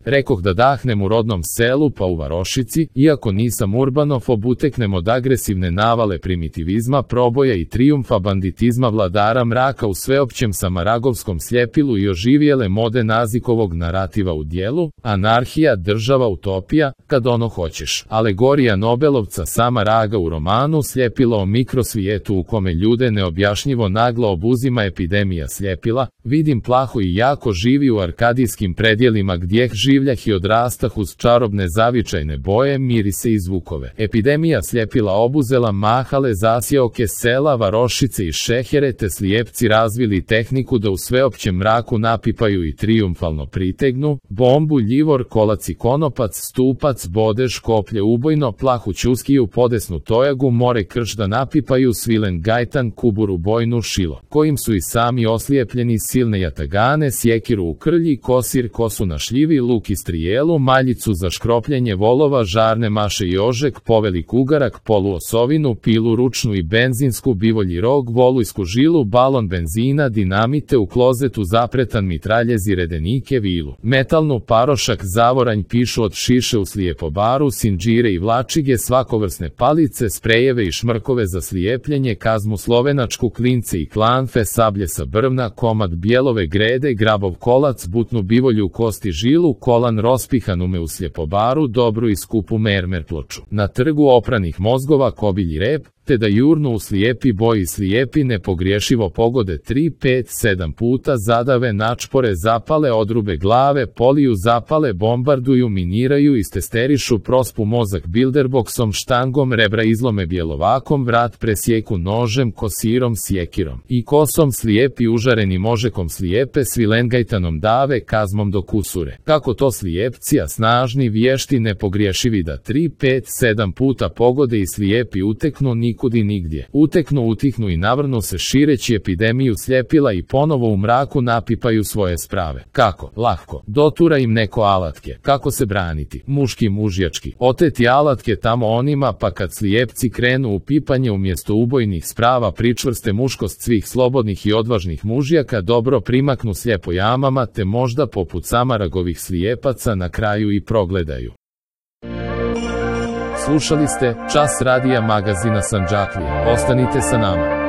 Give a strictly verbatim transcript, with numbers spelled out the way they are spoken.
Rekoh da dahnem u rodnom selu pa u varošici, iako nisam urbanofob, uteknem od agresivne navale primitivizma, proboja i trijumfa banditizma vladara mraka u sveopćem samaragovskom sljepilu i oživjele mode Nazikovog narativa u dijelu, anarhija, država, utopija, kad ono hoćeš. Alegorija Nobelovca Sama Raga u romanu Sljepilo o mikrosvijetu u kome ljude neobjašnjivo naglo obuzima epidemija sljepila, vidim plaho i jako živi u arkadijskim predjelima gdje življah i odrastah uz čarobne zavičajne boje, mirise i zvukove. Epidemija sljepila obuzela mahale zasjeoke sela, varošice i šehere, te slijepci razvili tehniku da u sveopćem mraku napipaju i trijumfalno pritegnu bombu, ljivor, kolac i konopac, stupac, bodež, koplje ubojno, plahu ćuskiju, podesnu tojagu, more krš da napipaju, svilen gajtan, kuburu bojnu, šilo, kojim su i sami oslijepljeni, silne jatagane, sjekiru u krlji, kosir, kosu na šljivi, luk i strijelu, maljicu za škropljenje volova, žarne maše i ožek, povelik ugarak, poluosovinu, pilu ručnu i benzinsku, bivolji rog, volujsku žilu, balon benzina, dinamite, u klozetu zapretan mitraljez i redenike, vilu, metalnu, parošak, zavoranj, pišu od šiše u slijepobaru, sinđire i vlačige, svakovrsne palice, sprejeve i šmrkove za slijepljenje, kazmu slovenačku, klince i klanfe, sablje sa brvna, komad bijelove grede, grabov kolac, butnu bivolju, kosti žilu, kolan rospihan ume u slijepobaru, dobru i skupu mermer ploču. Na trgu opranih mozgova, kobilji rep, te da jurnu u slijepi boji slijepi nepogriješivo pogode tri, pet, sedam puta, zadave, načpore, zapale, odrube glave, poliju, zapale, bombarduju, miniraju, istesterišu, prospu mozak bilderboksom, štangom, rebra izlome bjelovakom, vrat presjeku nožem, kosirom, sjekirom i kosom, slijepi užarenim ožekom slijepe, svilengajtanom dave, kazmom do kusure. Kako to slijepci, a snažni, vješti, nepogriješivi da tri, pet, sedam puta pogode i slijepi uteknu nikud i nigdje. Uteknu, utihnu i navrnu se šireći epidemiju sljepila i ponovo u mraku napipaju svoje sprave. Kako? Lahko. Dotura im neko alatke. Kako se braniti? Muški, mužjački. Oteti alatke tamo onima, pa kad slijepci krenu u pipanje umjesto ubojnih sprava pričvrste muškost svih slobodnih i odvažnih mužjaka, dobro primaknu slijepo jamama, te možda poput Samaragovih slijepaca na kraju i progledaju. Slušali ste Čas radija magazina Sandžaklija. Ostanite sa nama.